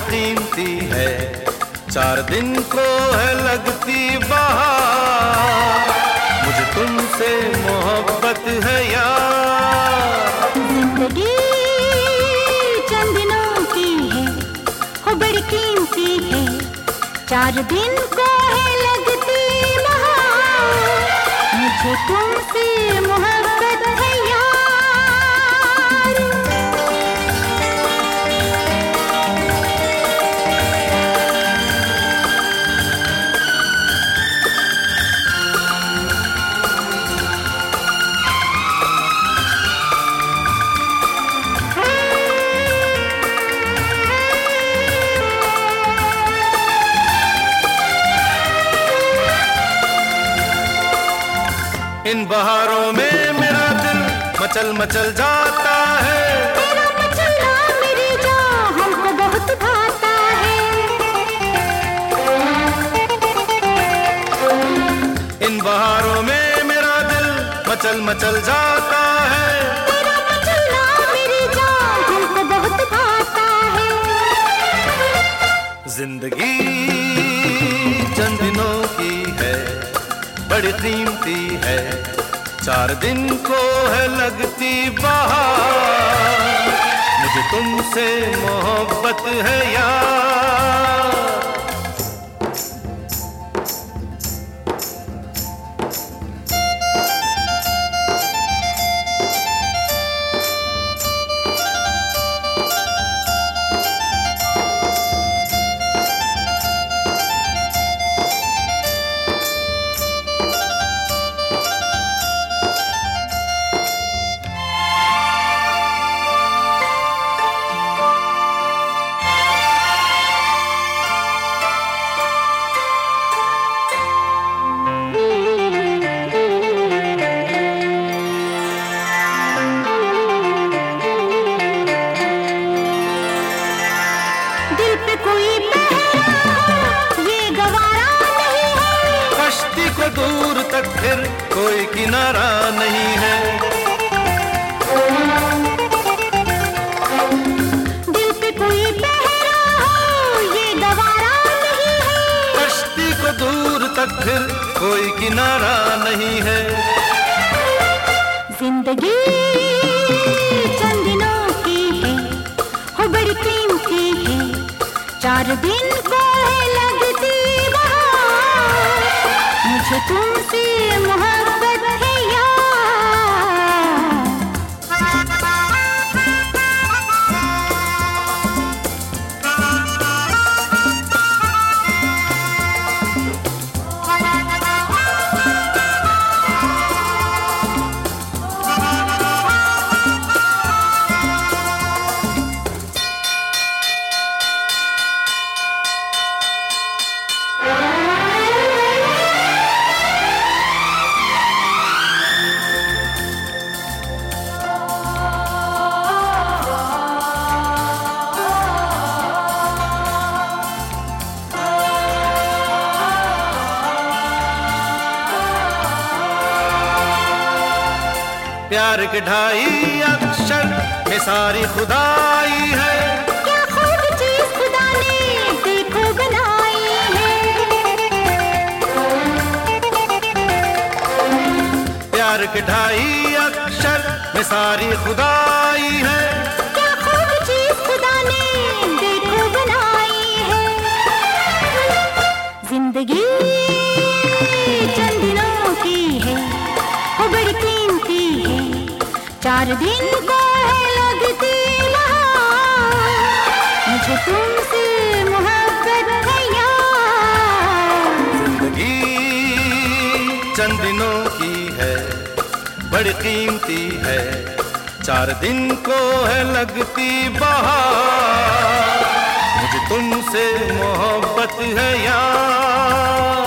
कीमती है, 4 दिन को है लगती बहार, मुझे तुमसे मोहब्बत है यार। जिंदगी चंद दिनों की है, हो बड़ी कीमती है, 4 दिन को है लगती बहार, मुझे तुमसे मोहब्बत है यार। इन बहारों में मेरा दिल मचल मचल जाता है, तेरा मचलना मेरी जान हमको बहुत भाता है। इन बहारों में मेरा दिल मचल मचल जाता है, तेरा मचलना मेरी जान हमको बहुत भाता है। जिंदगी चंद दिनों की है, बड़ी कीमती है, 4 दिन को है लगती बहार, मुझे तुमसे मोहब्बत है यार। दिल पे कोई पहरा ये गवारा नहीं है, कश्ती को दूर तक फिर कोई किनारा नहीं है, दिल पे कोई पहरा ये गवारा नहीं है, कश्ती को दूर तक फिर कोई किनारा नहीं है। जिंदगी चंद दिनों की है, हो बड़ी कीमती है, 4 दिन को है लगती बहार, मुझे तुमसे मोहब्बत है यार। प्यार के 2.5 अक्षर में सारी खुदाई है, क्या खूब चीज खुदा ने देखो बनाई है, प्यार के 2.5 अक्षर में सारी खुदाई है, क्या खूब चीज खुदा ने देखो बनाई है। जिंदगी चंद दिनों की है, हो बड़ी कीमती है, 4 दिन को है लगती बहार, मुझे तुमसे मोहब्बत है यार। जिंदगी चंद दिनों की है, बड़ी कीमती है, 4 दिन को है लगती बहार, मुझे तुमसे मोहब्बत है यार।